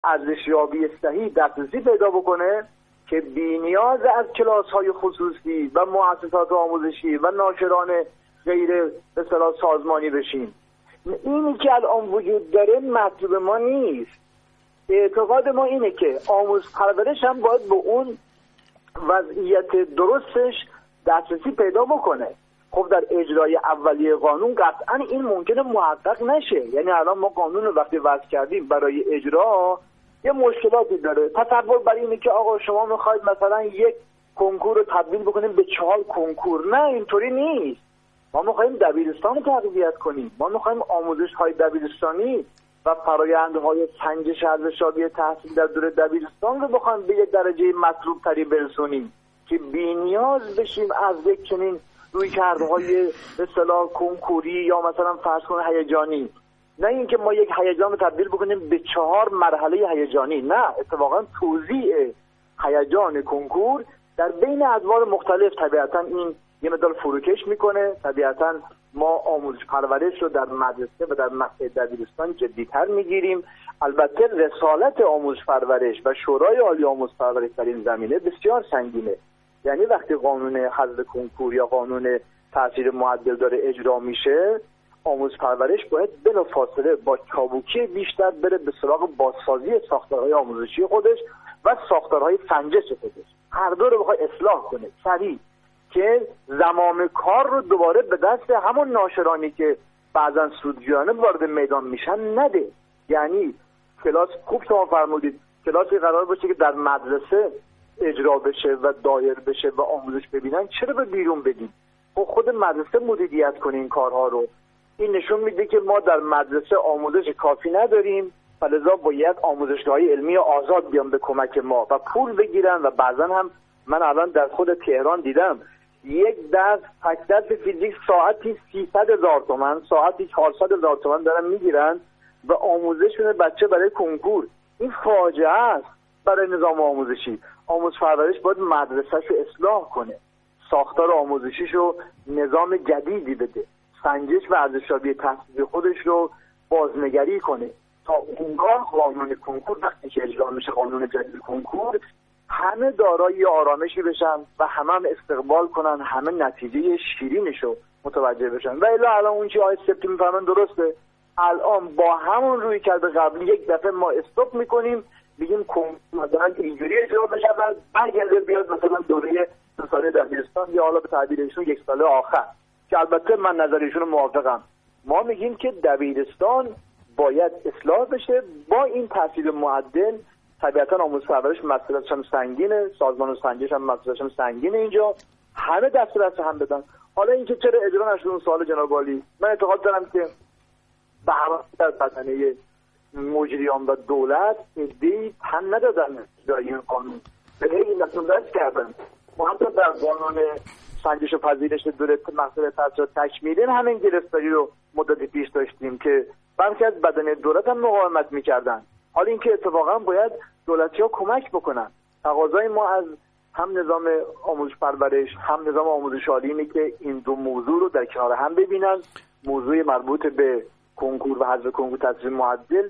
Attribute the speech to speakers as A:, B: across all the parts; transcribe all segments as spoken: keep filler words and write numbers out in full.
A: ارزشیابی صحیح دسترسی پیدا بکنه که بی‌نیاز از کلاس‌های خصوصی و مؤسسات آموزشی و ناشران غیر به اصطلاح سازمانی بشیم. اینی که الان وجود داره مطلوب ما نیست. اعتقاد ما اینه که آموزش پرورش هم باید به اون وضعیت درستش دسترسی پیدا بکنه. خب در اجرای اولیه قانون قطعا این ممکنه محقق نشه. یعنی الان ما قانون رو وقتی وضع کردیم برای اجرا یه مشکلاتی داره. تصور بر اینه که آقا شما میخواید مثلا یک کنکور رو تبدیل بکنیم به چهار کنکور. نه، اینطوری نیست. ما میخوایم دبیرستان رو تقویت کنیم. ما میخوایم آموزش های دبیرستانی و فرآیندهای سنجش ارزشیابی تحصیل در دوره دبیرستان رو بخوایم به یک درجه مطلوب تری برسونیم که بی‌نیاز بشیم از یک چنین رویکردهای به اصطلاح کنکوری یا مثلا فرض کن هیجانی. نه اینکه ما یک هیجان رو تبدیل بکنیم به چهار مرحله هیجانی. نه، اتفاقا توزیع هیجان کنکور در بین ادوار مختلف طبیعتا این یه مقدار فروکش میکنه. طبیعتا ما آموزش پرورش رو در مدرسه و در مقطع دبیرستان جدی‌تر میگیریم. البته رسالت آموزش پرورش و شورای عالی آموزش پرورش در این زمینه بسیار سنگینه. یعنی وقتی قانون حذف کنکور یا قانون تاثیر معدل داره اجرا میشه، آموزش پرورش باید بلافاصله با چابکی بیشتر بره به سراغ بازسازی ساختارهای آموزشی خودش و ساختارهای سنجش خودش. هر دو رو بخواد اصلاح کنه سریع که زمام کار رو دوباره به دست همون ناشرانی که بعضا سودجویانه وارد میدان میشن نده. یعنی کلاس، خوب شما فرمودید، کلاسی قرار باشه که در مدرسه اجرا بشه و دایر بشه و آموزش ببینن، چرا به بیرون بدید؟ خب خود مدرسه مدیریت کنه این کارها رو. این نشون میده که ما در مدرسه آموزش کافی نداریم و لذا باید آموزشگاه‌های علمی آزاد بیان به کمک ما و پول بگیرن. و بعضا هم من الان در خود تهران دیدم یک درس تک درس فیزیک ساعتی سیصد هزار تومان، ساعتی چهارصد هزار تومان دارن میگیرن و آموزش میده بچه برای کنکور. این فاجعه است برای نظام آموزشی. آموزش پرورش باید مدرسه‌ش رو اصلاح کنه، ساختار آموزشیش رو نظام جدیدی بده، سنجش و ارزشیابی تحصیلی خودش رو بازنگری کنه تا اونگاه قانون کنکور وقتی که اجرا میشه، قانون جدید کنکور، همه دارای آرامشی بشن و همه هم استقبال کنن، همه نتیجه شیرینشو متوجه بشن. و الا الان اون چی آیه سپتی میفهمن درسته. الان با همون روی کرده قبلی یک دفعه ما استاپ میکنیم، میگیم مثلا اینجوری اجرا بشه و برگرده بیاد مثلا دوره دو ساله دبیرستان یا حالا به تعبیرشون یک ساله آخر، که البته من نظریشون موافقم. ما میگیم که دبیرستان باید اصلاح بشه با این تحصیل معدل. طبیعتا آموزش پرورش مسئولیتش هم سنگینه، سازمان و سنجش هم مسئولیتش هم سنگینه. اینجا همه دست دست هم بدن. حالا اینکه چرا اجرا نشد اون سوال جناب عالی، من اعتقاد دارم که به هر در بدنه مجریان و دولت ایده‌ای تن ندادن اجرای این قانون، به این نتونست کردن. ما حتی در قانون سنجش و پذیرش دوره مقطع تحصیلات تکمیلی همین گرفتاری رو مدتی پیش داشتیم که برخی از بدنه دولت هم مقاومت میکردن. حالا اینکه اتفاقا باید دولتی‌ها کمک بکنن. تقاضای ما از هم نظام آموزش پرورش هم نظام آموزش عالی اینه که این دو موضوع رو در کنار هم ببینن. موضوع مربوط به کنکور و حذف کنکور تحصیل معدل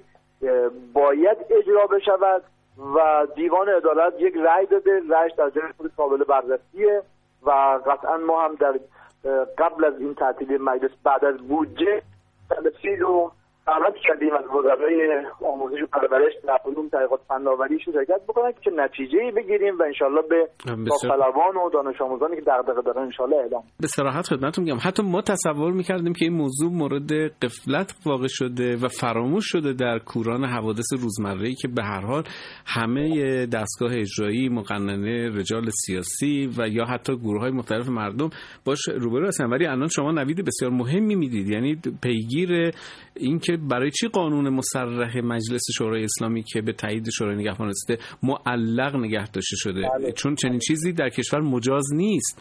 A: باید اجرا بشود و دیوان عدالت یک رأی داده، رأیش در جای خود قابل بررسیه و قطعا ما هم در قبل از این تعطیلی مجلس بعد از بودجه تلفیل رو دعوت کردیم از وزرای آموزش و پرورش در علوم تحقیقات فناوری شرکت بکنن که نتیجه‌ای بگیریم و انشالله به داوطلبان و دانش آموزانی که دغدغه دارن انشالله اعلام.
B: به صراحت خدمتتون میگم حتی ما تصور میکردیم که این موضوع مورد غفلت واقع شده و فراموش شده در کوران حوادث روزمره‌ای که به هر حال همه دستگاه اجرایی، مقننه، رجال سیاسی و یا حتی گروه‌های مختلف مردم باش روبرو هستن. ولی الان شما نوید بسیار مهمی میدید، یعنی پیگیر این که برای چی قانون مصرح مجلس شورای اسلامی که به تایید شورای نگهبان رسیده معلق نگه داشته شده؟ بله. چون چنین چیزی در کشور مجاز نیست.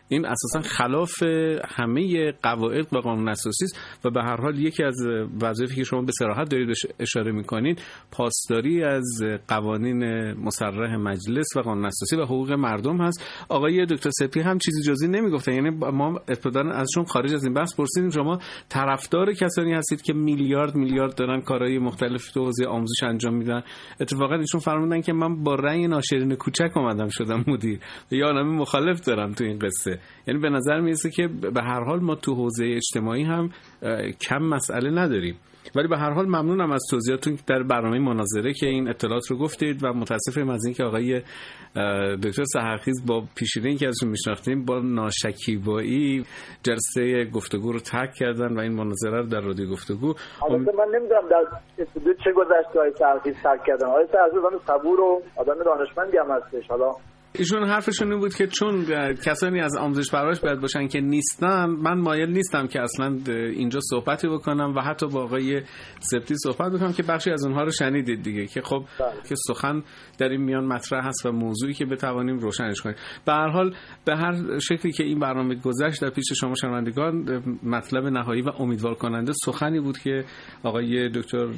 B: این اساسا خلاف همه قواعد و قانون اساسی است و به هر حال یکی از وظایفی که شما به صراحت دارید اشاره می‌کنید پاسداری از قوانین مصرح مجلس و قانون اساسی و حقوق مردم هست. آقای دکتر سپی هم چیزی جزئی نمیگفتن، یعنی ما ابتداً ازشون خارج از این بحث پرسیدیم شما طرفدار کسانی هستید که میلیارد میلیارد دارن کارهای مختلف تو حوزه آموزش انجام میدن؟ اتفاقا ایشون فرمودن که من با رأی ناشرین کوچک اومدم شدم مدیر، یا عالمه مخالف دارم تو این قصه. یعنی به نظر میرسه که به هر حال ما تو حوزه اجتماعی هم کم مسئله نداریم. ولی به هر حال ممنونم از توضیحاتتون در برنامه مناظره که این اطلاعات رو گفتید و متاسفم از اینکه آقای دکتر سحرخیز با پیشینه‌ای که ازشون میشناختیم با ناشکیبایی جلسه گفتگو رو ترک کردن و این مناظره رو در رادیو گفتگو.
A: البته من نمیدونم در استودیو چه گذشته آقای سحرخیز ترک کردن. آقای سحرخیز آدم صبور و آدم دانشمندی هم هستش. حالا
B: ایشون حرفشون این بود که چون کسانی از آموزش پرورش باید باشن که نیستن، من مایل نیستم که اصلا اینجا صحبتی بکنم و حتی با آقای سپتی صحبت بکنم که بخشی از اونها رو شنیدید دیگه که خب بله. که سخن در این میان مطرح هست و موضوعی که بتوانیم روشنش کنیم. به هر حال به هر شکلی که این برنامه گذشت در پیش شما شنوندگان، مطلب نهایی و امیدوار کننده سخنی بود که آقای دکتر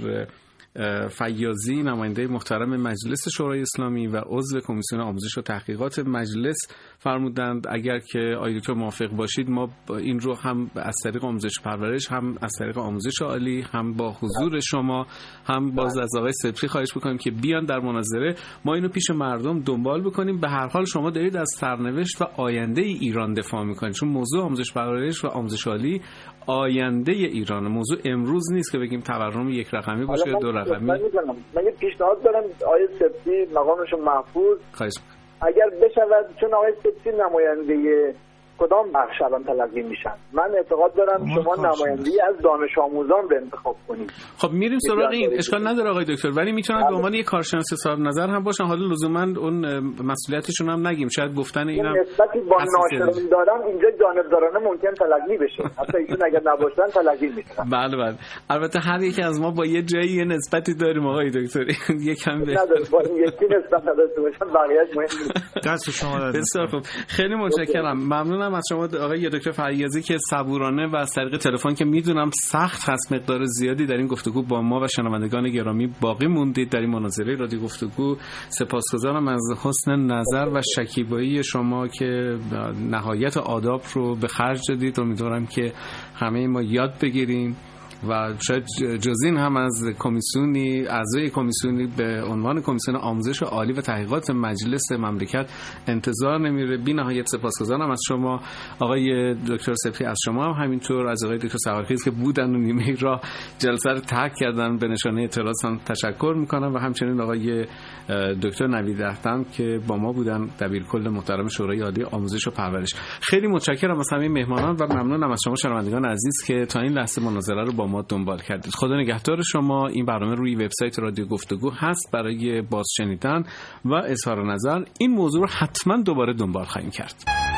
B: فیاضی نماینده محترم مجلس شورای اسلامی و عضو کمیسیون آموزش و تحقیقات مجلس فرمودند اگر که آقای دکتر موافق باشید ما این رو هم از طریق آموزش پرورش، هم از طریق آموزش عالی، هم با حضور شما، هم باز از آقای سپتی خواهش بکنیم که بیان در مناظره ما اینو پیش مردم دنبال بکنیم. به هر حال شما دارید از سرنوشت و آینده ای ایران دفاع میکنید، چون موضوع آموزش پرورش و آموزش عالی آینده ایران، موضوع امروز نیست که بگیم تورم یک رقمی باشه دو رقمی.
A: من میگم من یه پیشنهاد دارم آقای سپتی مقامشون محفوظ
B: خواهش
A: اگر بشود، چون آقای سپتی نماینده کدام بخش الان تلقی میشن، من اعتقاد دارم شما نمایندگی از دانش آموزان رو انتخاب کنید.
B: خب میریم سراغ این، اشکال نداره آقای دکتر، ولی میتونن به عنوان یک کارشناس صاحب نظر هم باشن، حالا لزوما اون مسئولیتشون هم نگیم، شاید گفتن اینم
A: نسبتی با ناشرین دارن اینجا جانبدارانه ممکن تلقی بشه، حتی ایشون اگر نباشن تلقی میشن.
B: بله بله، البته هر یکی از ما با یه جایی یه نسبتی داریم آقای دکتر، یکم به
A: نداره با یکی نسبت نداشته باشن بقیه‌اش مهم نیست.
B: دست شما درد. بسیار خوب، خیلی متشکرم، ممنونم از شما آقای دکتر فیاضی که صبورانه و از طریق تلفن که میدونم سخت هست مقدار زیادی در این گفتگو با ما و شنوندگان گرامی باقی موندید در این مناظره رادیو گفتگو. سپاسگزارم از حسن نظر و شکیبایی شما که نهایت آداب رو به خرج دادید. امیدوارم که همه ما یاد بگیریم و شاید جزین هم از کمیسیونی اعضای کمیسیونی به عنوان کمیسیون آموزش عالی و تحقیقات مجلس مملکت انتظار نمیره. بی نهایت سپاسگزارم از شما آقای دکتر سپتی، از شما هم همینطور، از آقای دکتر سحرخیز که بودن و نیمه را جلسه رو ترک کردن به نشانه اطلاعاتم تشکر میکنم و همچنین آقای دکتر نوید احتم که با ما بودن، دبیرکل محترم شورای عالی آموزش و پرورش. خیلی متشکرم از همه مهمانان و ممنونم از شما شنوندگان عزیز که تا این لحظه مناظره رو با ما دنبال کردید. خدا نگهدار شما. این برنامه روی وبسایت رادیو گفتگو هست برای باز شنیدن و اظهار نظر. این موضوع رو حتما دوباره دنبال خواهیم کرد.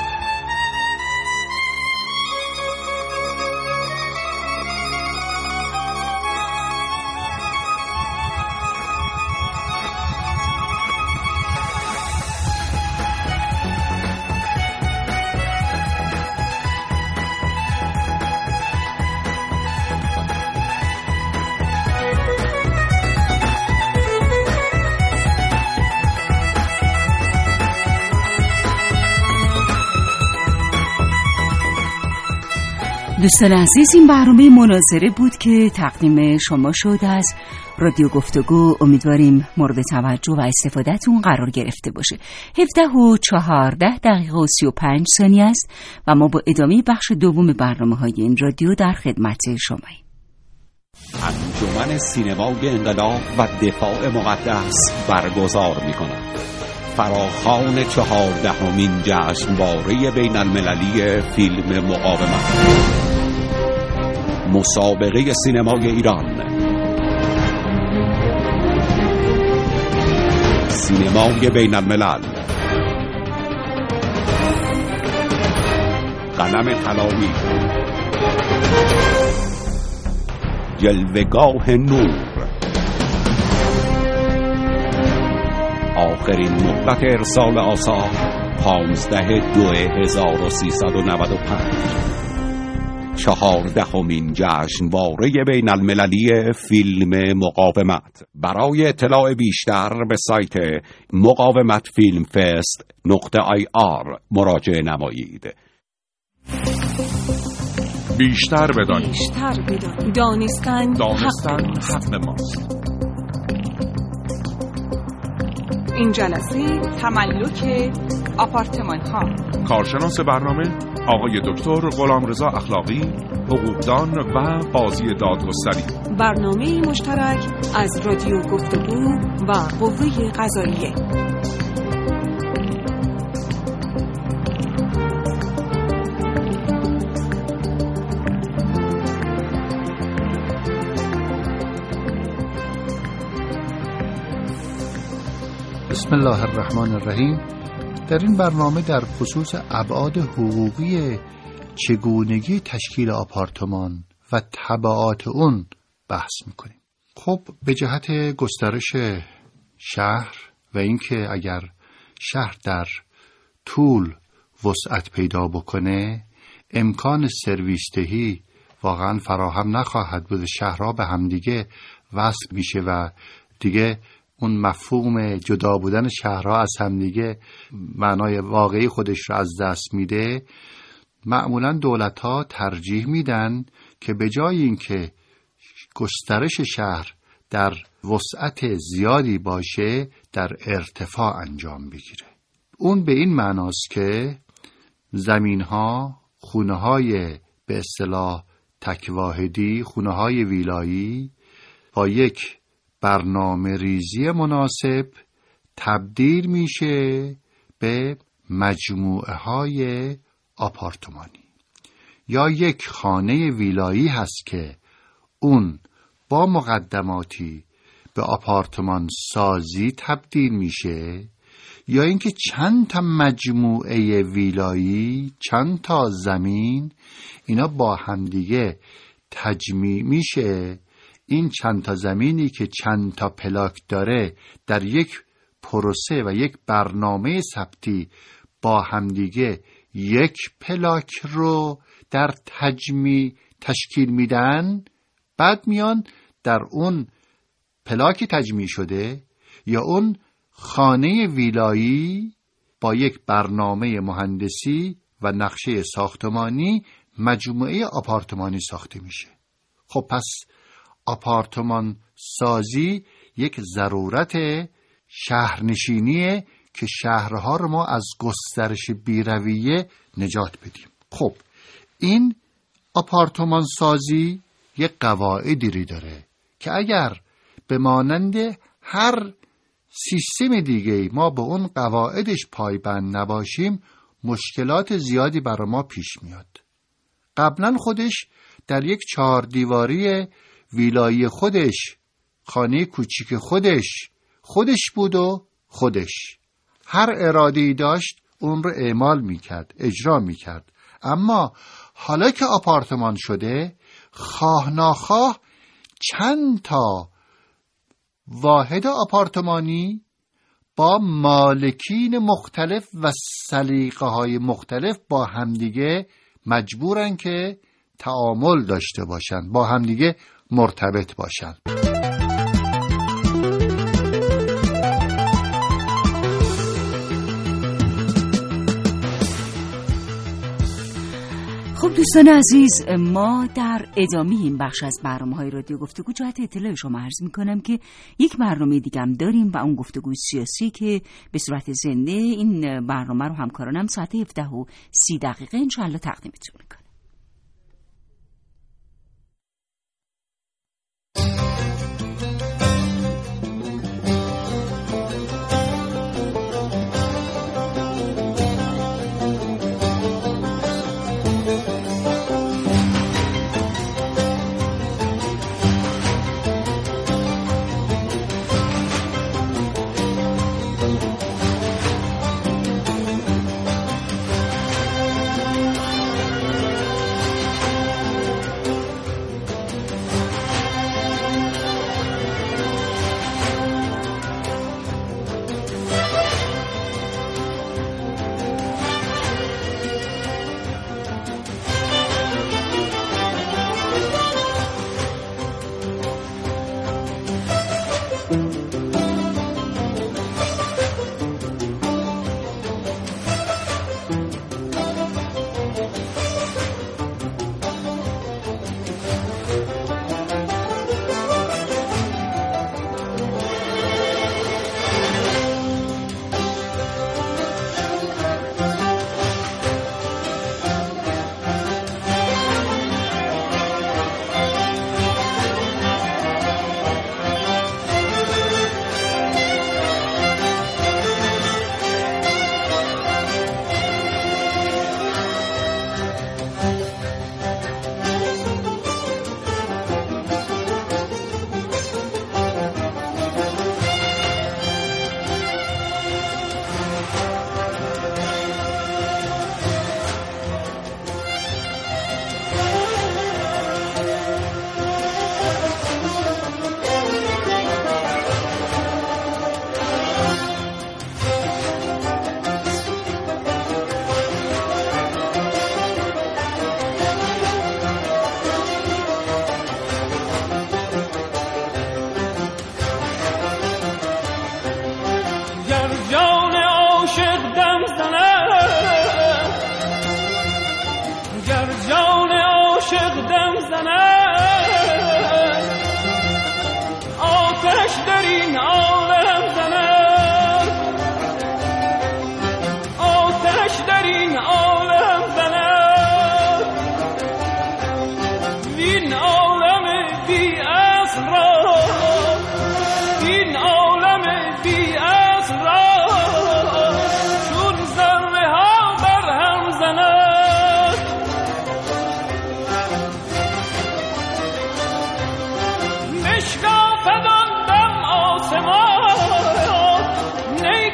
C: دوستان عزیز، این برنامه مناظره بود که تقدیم شما شد از رادیو گفتگو. امیدواریم مورد توجه و استفادهتون قرار گرفته باشه. هفده و چهارده دقیقه و سی و پنج ثانیه است و ما با ادامه بخش دوم برنامه های این رادیو در خدمت شماییم.
D: انجمن سینمای انقلاب و دفاع مقدس برگزار می کند فراخوان چهاردهمین جشنواره بین المللی فیلم مقاومت، مسابقه سینمای ایران، سینمای بین الملل، قلم طلایی، جلوه‌گاه نور، آخرین مهلت ارسال آثار پانزده دو هزار و سیصد و نود و پنج چهاردهمین جشنواره بین المللی فیلم مقاومت. برای اطلاع بیشتر به سایت مقاومت فیلم فست نقطه آی آر مراجعه نمایید.
E: بیشتر بدانید.
F: بیشتر بدانید. دانستن,
E: دانستن
F: حق,
E: حق ماست.
F: این جلسه تملک آپارتمان ها.
E: کارشناس برنامه آقای دکتر غلامرضا اخلاقی، حقوقدان و قاضی دادگستری.
F: برنامه مشترک از رادیو گفتگو و قوه قضاییه.
G: بسم الله الرحمن الرحیم. در این برنامه در خصوص ابعاد حقوقی چگونگی تشکیل آپارتمان و تبعات اون بحث میکنیم. خب به جهت گسترش شهر و اینکه اگر شهر در طول وسعت پیدا بکنه امکان سرویس دهی واقعا فراهم نخواهد بود. شهرها به همدیگه وصل میشه و دیگه اون مفهوم جدا بودن شهرها از همدیگه معنای واقعی خودش رو از دست میده. معمولا دولت‌ها ترجیح میدن که به جای اینکه گسترش شهر در وسعت زیادی باشه در ارتفاع انجام بگیره. اون به این معناست که زمین‌ها، خونه‌های به اصطلاح تکواحدی، خونه‌های ویلایی با یک برنامه ریزی مناسب تبدیل میشه به مجموعه های آپارتمانی. یا یک خانه ویلایی هست که اون با مقدماتی به آپارتمان سازی تبدیل میشه، یا اینکه چند تا مجموعه ویلایی، چند تا زمین، اینا با همدیگه تجمیع میشه. این چند تا زمینی که چند تا پلاک داره در یک پروسه و یک برنامه ثبتی با همدیگه یک پلاک رو در تجمیع تشکیل میدن. بعد میان در اون پلاک تجمیع شده یا اون خانه ویلایی با یک برنامه مهندسی و نقشه ساختمانی مجموعه آپارتمانی ساخته میشه. خب پس آپارتمان سازی یک ضرورت شهرنشینیه که شهرها رو ما از گسترش بیرویه نجات بدیم. خب این آپارتمان سازی یک قواعدی داره که اگر به مانند هر سیستم دیگه ما به اون قواعدش پایبند نباشیم مشکلات زیادی برای ما پیش میاد. قبلا خودش در یک چهار دیواری ویلایی خودش، خانه کوچیک خودش خودش بود و خودش هر اراده‌ای داشت اون رو اعمال میکرد، اجرا میکرد. اما حالا که آپارتمان شده خواه ناخواه چند تا واحد آپارتمانی با مالکین مختلف و سلیقه های مختلف با همدیگه مجبورن که تعامل داشته باشن، با همدیگه مرتبط باشن.
C: خب دوستان عزیز، ما در ادامه این بخش از برنامه‌های رادیو گفتگو جهت اطلاع شما عرض می‌کنم که یک برنامه دیگه هم داریم و اون گفتگو سیاسی که به صورت زنده این برنامه رو همکارانم ساعت هفده و سی دقیقه انشاءالله تقدیمتون می‌کنم.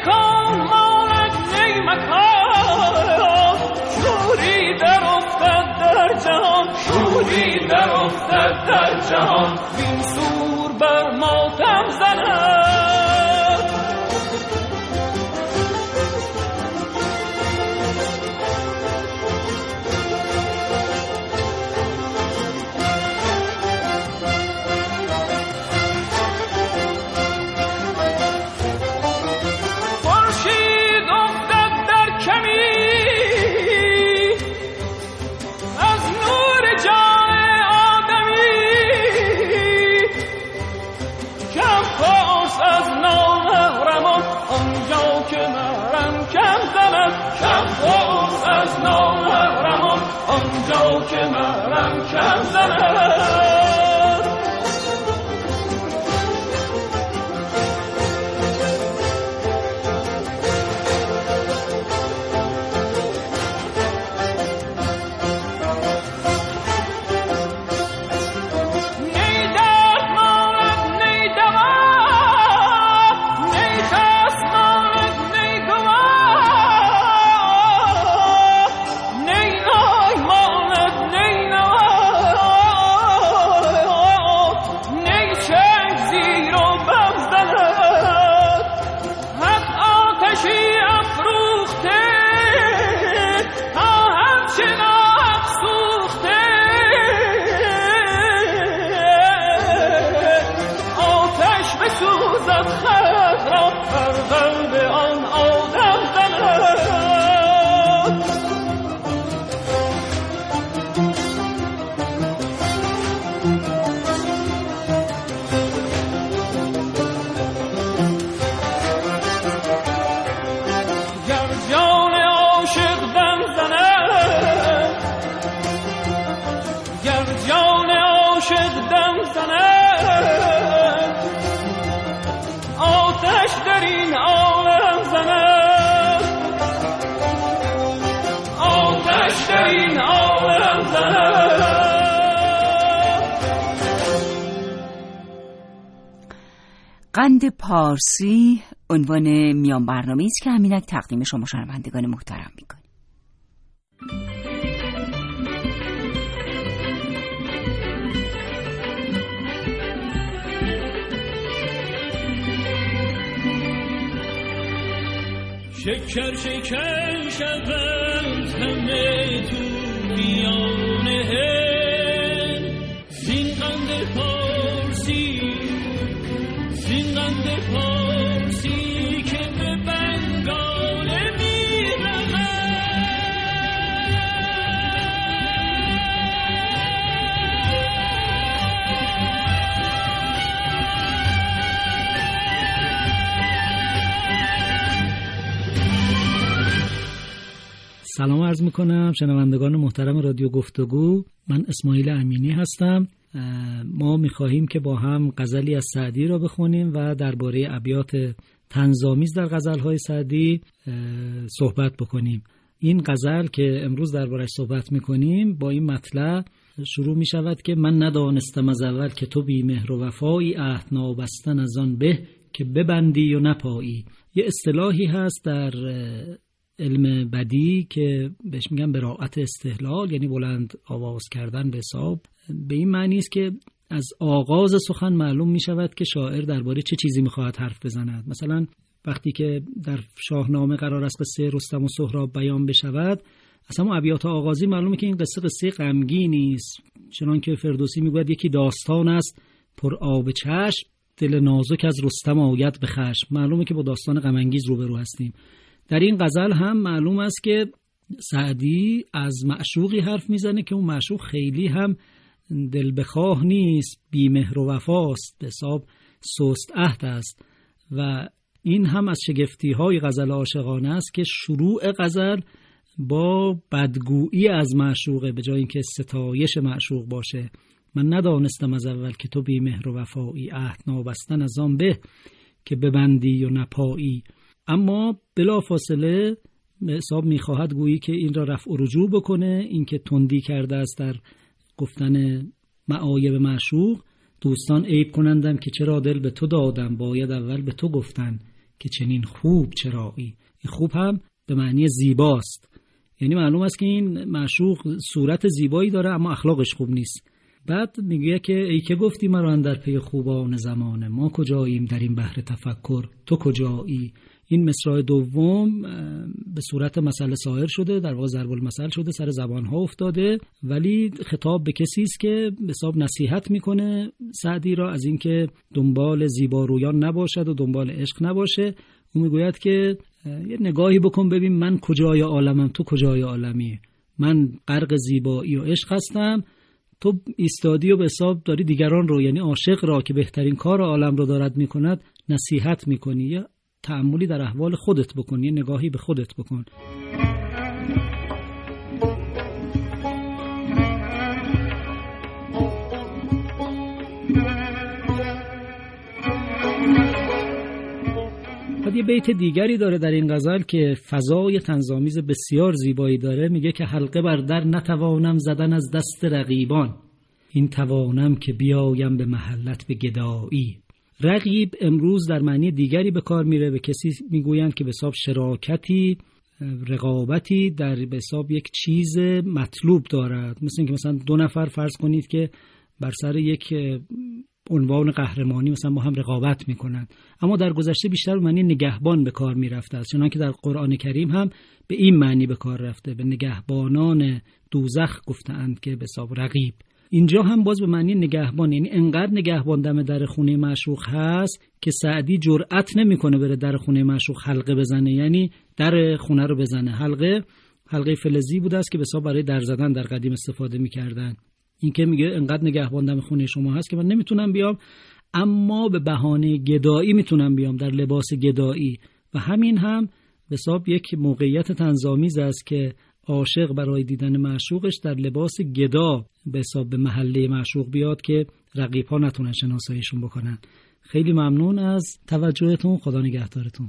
H: مکان مالک نی مکان شوری در افتد در جهان شوری در افتد در جهان بین سور بر ماتم زند از نامحرمان آنجا که محرم کم زند
C: قند پارسی عنوان میان برنامه است که همینک تقدیم شما شنوندگان محترم میکنیم.
H: شکر شکر شود همه تو میانه زین قند پارسی زین قند پارسی که به بنگال میرمد
I: سلام عرض میکنم شنوندگان محترم رادیو گفتگو. من اسماعیل امینی هستم. ما میخواهیم که با هم غزلی از سعدی را بخونیم و درباره ابیات طنزآمیز در غزلهای سعدی صحبت بکنیم. این غزل که امروز دربارش صحبت میکنیم با این مطلع شروع میشود که من ندانستم از اول که تو بی مهر و وفایی، عهد نابستن از آن به که ببندی و نپایی. یه اصطلاحی هست در علم بدی که بهش میگن براءت استهلال، یعنی بلند آواز کردن به حساب. به این معنی است که از آغاز سخن معلوم می شود که شاعر درباره چه چیزی میخواهد حرف بزند. مثلا وقتی که در شاهنامه قرار است قصه رستم و سهراب بیان بشود، اصلا ابیات آغازی معلومه که این قصه قصه غمگینی است. چنانکه فردوسی میگوید یکی داستان است پر آب چشم، دل نازک از رستم آید به خشم. معلومه که با داستان غم انگیز روبرو هستیم. در این غزل هم معلوم است که سعدی از معشوقی حرف میزنه که اون معشوق خیلی هم دل بخواه نیست، بی مهر و وفاست، به حساب سست عهد است. و این هم از شگفتی های غزل عاشقانه است که شروع غزل با بدگویی از معشوقه به جای اینکه ستایش معشوق باشه. من ندانستم از اول که تو بی مهر و وفایی، عهد نابستن از آن به که ببندی و نپایی. اما بلا فاصله حساب میخواهد گویی که این را رفع و رجوع بکنه، این که تندی کرده است در گفتن معایب معشوق. دوستان عیب کنندم که چرا دل به تو دادم، باید اول به تو گفتن که چنین خوب چرایی. این خوب هم به معنی زیباست، یعنی معلوم است که این معشوق صورت زیبایی داره اما اخلاقش خوب نیست. بعد میگه که ای که گفتی مرا اندر پی خوبان زمانه، ما کجاییم در این بحر تفکر تو کجایی. این مصرع دوم به صورت مسئله سایر شده، در واقع ضرب المثل شده، سر زبانها افتاده، ولی خطاب به کسی است که به حساب نصیحت میکنه سعدی را از اینکه دنبال زیبارویان نباشد و دنبال عشق نباشه. او میگوید که یه نگاهی بکن ببین من کجای عالمم تو کجای عالمی، من غرق زیبایی و عشق هستم، تو ایستادی و به حساب داری دیگران رو، یعنی عاشق را که بهترین کار عالم رو دارد میکند نصیحت میکنی، یا تأملی در احوال خودت بکن، یه نگاهی به خودت بکن. بعد یه بیت دیگری داره در این غزل که فضای طنزآمیز بسیار زیبایی داره، میگه که حلقه بر در نتوانم زدن از دست رقیبان، این توانم که بیایم به محلت به گدایی. رقیب امروز در معنی دیگری به کار میره، به کسی میگویند که به حساب شراکتی، رقابتی در به حساب یک چیز مطلوب دارد. مثل اینکه مثلا دو نفر فرض کنید که بر سر یک عنوان قهرمانی مثلا با هم رقابت میکنند، اما در گذشته بیشتر به معنی نگهبان به کار میرفته است، چنانکه در قرآن کریم هم به این معنی به کار رفته، به نگهبانان دوزخ گفتند که به حساب رقیب. اینجا هم باز به معنی نگهبان، یعنی انقدر نگهبان دم در خونه معشوق هست که سعدی جرأت نمیکنه بره در خونه معشوق حلقه بزنه، یعنی در خونه رو بزنه. حلقه حلقه فلزی بوده است که به حساب برای در زدن در قدیم استفاده میکردن. این که میگه انقدر نگهبان دم خونه شما هست که من نمیتونم بیام، اما به بهانه گدایی میتونم بیام، در لباس گدایی. و همین هم به حساب یک موقعیت طنزآمیز است که عاشق برای دیدن معشوقش در لباس گدا به حساب به محله معشوق بیاد که رقیب‌ها نتونن شناساییشون بکنن. خیلی ممنون از توجهتون، خدا نگهدارتون.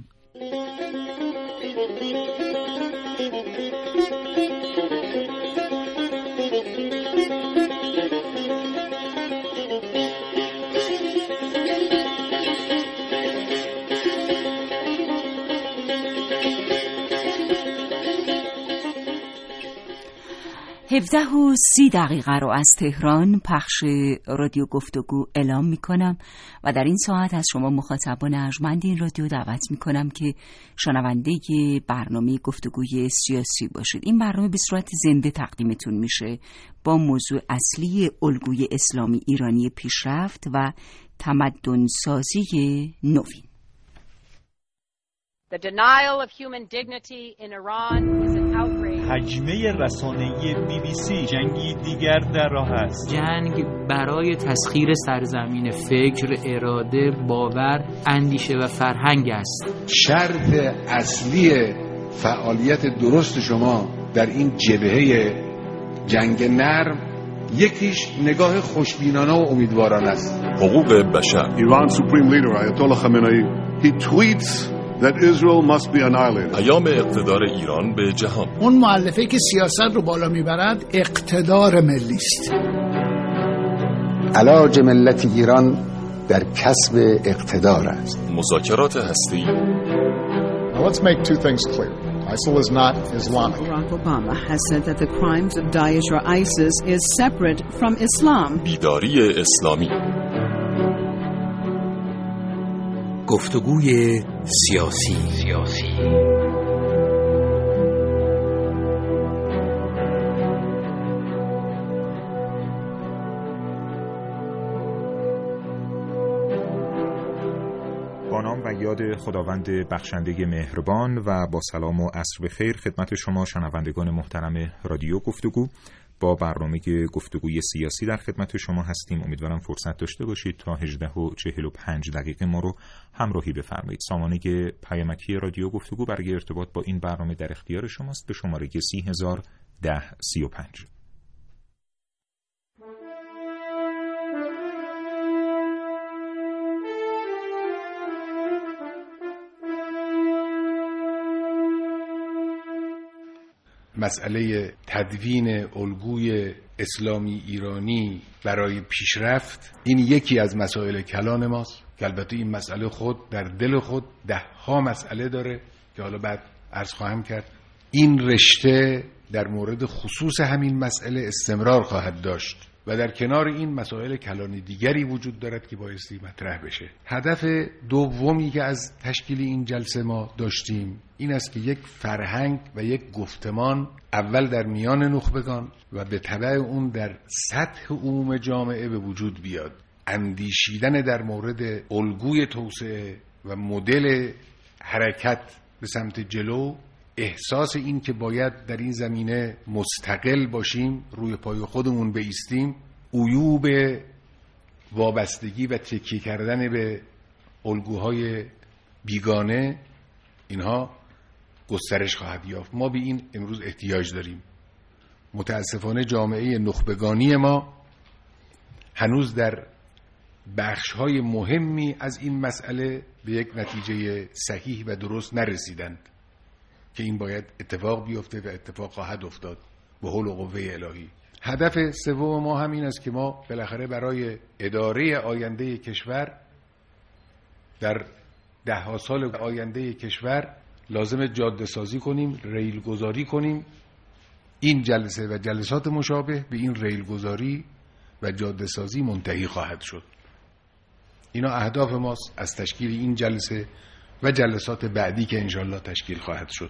C: هفده و سی دقیقه رو از تهران پخش رادیو گفتگو اعلام می کنم و در این ساعت از شما مخاطبان ارجمند این رادیو دعوت می کنم که شنونده برنامه گفتگوی سیاسی باشید. این برنامه به صورت زنده تقدیمتون میشه با موضوع اصلی الگوی اسلامی ایرانی پیشرفت و تمدن‌سازی نوین.
J: The denial of human dignity in Iran is an outrage.
K: حجمه رسانه‌ای بی بی سی جنگی دیگر در راه است.
L: جنگ برای تسخیر سرزمین فکر، اراده، باور، اندیشه و فرهنگ است.
M: شرط اصلی فعالیت درست شما در این جبهه جنگ نرم یکیش نگاه خوشبینانه و امیدوارانه است.
N: حقوق بشر.
O: Iran's supreme leader Ayatollah Khamenei he tweets that Israel must be annihilated.
N: ایام اقتدار ایران به جهان.
P: اون مؤلفه که سیاست رو بالا میبرد اقتدار ملی است.
M: علاج ملت ایران در کسب اقتدار است.
N: مذاکرات هسته‌ای.
Q: Now let's make two things clear. ISIL is not Islamic.
R: Barack Obama has said that the crimes of Daesh or ISIS is separate from Islam.
N: بیداری اسلامی.
S: گفتگوی سیاسی سیاسی
E: با نام و یاد خداوند بخشنده مهربان و با سلام و عصر بخیر خدمت شما شنوندگان محترم رادیو گفتگو با برنامه گفتگوی سیاسی در خدمت شما هستیم. امیدوارم فرصت داشته باشید تا هجده و چهل و پنج دقیقه ما رو همراهی بفرمایید. سامانه پیامکی رادیو گفتگو برای ارتباط با این برنامه در اختیار شماست به شماره سی هزار ده سی و پنج.
M: مسئله تدوین الگوی اسلامی ایرانی برای پیشرفت این یکی از مسائل کلان ماست که البته این مسئله خود در دل خود ده ها مسئله داره که حالا بعد عرض خواهم کرد. این رشته در مورد خصوص همین مسئله استمرار خواهد داشت و در کنار این مسائل کلان دیگری وجود دارد که بایستی مطرح بشه. هدف دومی که از تشکیل این جلسه ما داشتیم این است که یک فرهنگ و یک گفتمان اول در میان نخبگان و به تبع اون در سطح عموم جامعه به وجود بیاد. اندیشیدن در مورد الگوی توسعه و مدل حرکت به سمت جلو، احساس این که باید در این زمینه مستقل باشیم، روی پای خودمون بایستیم، عیوب وابستگی و تکیه کردن به الگوهای بیگانه، اینها گسترش خواهد یافت. ما به این امروز احتیاج داریم. متاسفانه جامعه نخبگانی ما هنوز در بخش‌های مهمی از این مسئله به یک نتیجه صحیح و درست نرسیدند که این باید اتفاق بیفته و اتفاق خواهد افتاد به حول و قوه الهی. هدف سوم ما همین است که ما بالاخره برای اداره آینده کشور در ده ها سال آینده کشور لازم جاده سازی کنیم، ریل گذاری کنیم. این جلسه و جلسات مشابه به این ریل گذاری و جاده سازی منتهی خواهد شد. اینا اهداف ماست از تشکیل این جلسه و جلسات بعدی که انشالله تشکیل خواهد شد.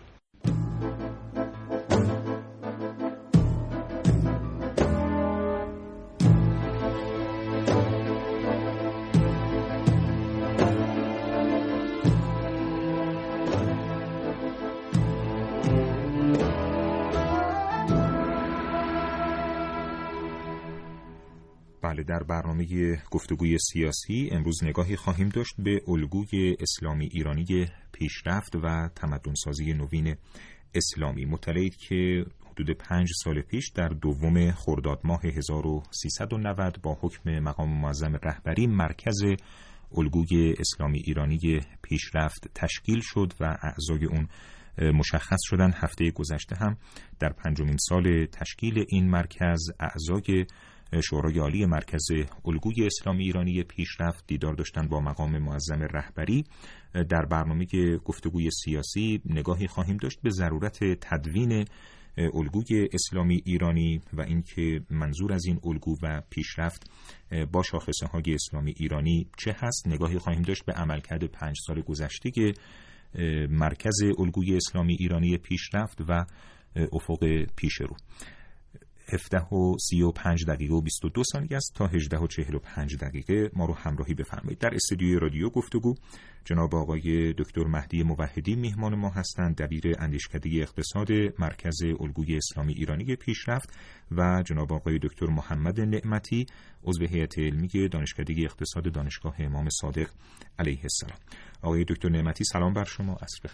E: بله، در برنامه گفتگوی سیاسی امروز نگاهی خواهیم داشت به الگوی اسلامی ایرانی پیشرفت و تمدن‌سازی نوین اسلامی. مطلعید که حدود پنج سال پیش در دوم خرداد ماه هزار و سیصد و نود با حکم مقام معظم رهبری مرکز الگوی اسلامی ایرانی پیشرفت تشکیل شد و اعضای اون مشخص شدن. هفته گذشته هم در پنجمین سال تشکیل این مرکز اعضای شورای عالی مرکز الگوی اسلامی ایرانی پیشرفت دیدار داشتن با مقام معظم رهبری. در برنامه گفتگوی سیاسی نگاهی خواهیم داشت به ضرورت تدوین الگوی اسلامی ایرانی و اینکه منظور از این الگو و پیشرفت با شاخصه های اسلامی ایرانی چه هست. نگاهی خواهیم داشت به عملکرد پنج سال گذشته مرکز الگوی اسلامی ایرانی پیشرفت و افق پیش رو. هفده و سی و پنج دقیقه و بیست و دو ثانیه است تا هجده و چهل و پنج دقیقه ما رو همراهی بفرمایید. در استودیوی رادیو گفتگو جناب آقای دکتر مهدی موحدی میهمان ما هستند، دبیر اندیشکده اقتصاد مرکز الگوی اسلامی ایرانی پیشرفت، و جناب آقای دکتر محمد نعمتی عضو هیئت علمی دانشکده اقتصاد دانشگاه امام صادق علیه السلام. آقای دکتر نعمتی سلام بر شما، عصر بخیر.